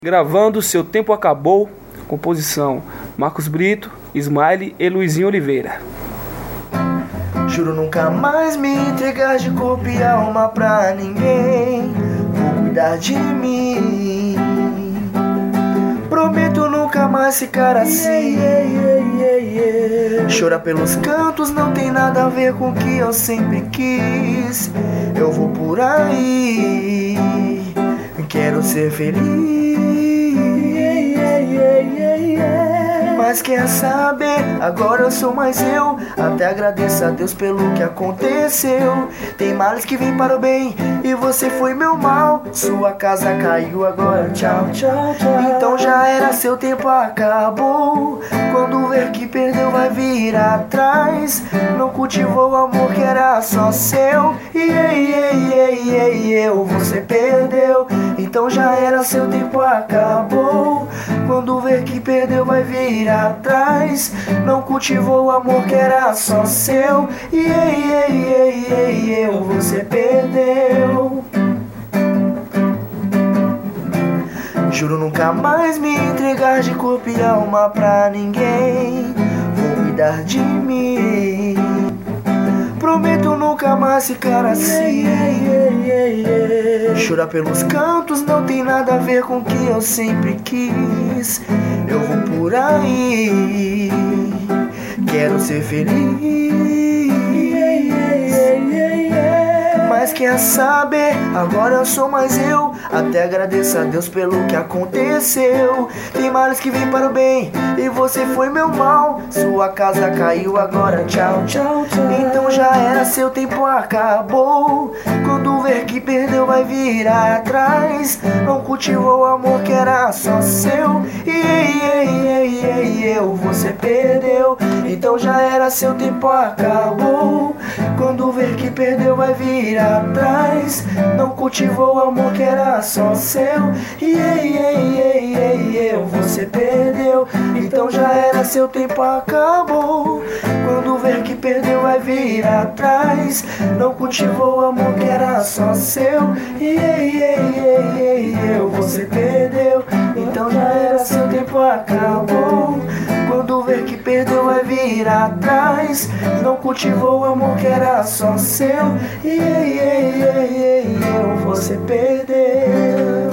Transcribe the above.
Gravando Seu Tempo Acabou, composição Marcos Brito, Smile e Luizinho Oliveira. Juro nunca mais me entregar de corpo e alma pra ninguém. Vou cuidar de mim. Prometo nunca mais ficar assim. Chorar pelos cantos não tem nada a ver com o que eu sempre quis. Eu vou por aí, quero ser feliz. Mas quer saber, agora eu sou mais eu. Até agradeço a Deus pelo que aconteceu. Tem males que vêm para o bem e você foi meu mal. Sua casa caiu, agora tchau, tchau, tchau. Então já era, seu tempo acabou. Quando ver que perdeu vai vir atrás. Não cultivou o amor que era só seu. Você perdeu. Então já era, seu tempo acabou. Quando ver que perdeu vai vir atrás. Não cultivou o amor que era só seu. Você perdeu. Juro nunca mais me entregar de corpo e alma pra ninguém. Vou cuidar de mim. Prometo nunca mais ficar assim. Chorar pelos cantos não tem nada a ver com o que eu sempre quis. Eu vou por aí, quero ser feliz. Mas quer saber, agora eu sou mais eu. Até agradeço a Deus pelo que aconteceu. Tem males que vêm para o bem e você foi meu mal. Sua casa caiu, agora tchau, tchau, tchau. Então já era, seu tempo acabou. Quando ver que perdeu vai vir atrás. Não cultivou o amor que era só seu. Você perdeu. Então já era, seu tempo acabou. Quando ver que perdeu vai vir atrás. Não cultivou o amor que era só seu. Você perdeu. Então já era, seu tempo acabou. Quando ver que perdeu vai vir atrás. Não cultivou o amor que era só seu. Você perdeu. Então já era, seu tempo acabou. Quando ver que perdeu vai vir atrás. Não cultivou o amor que era só seu. Você perdeu.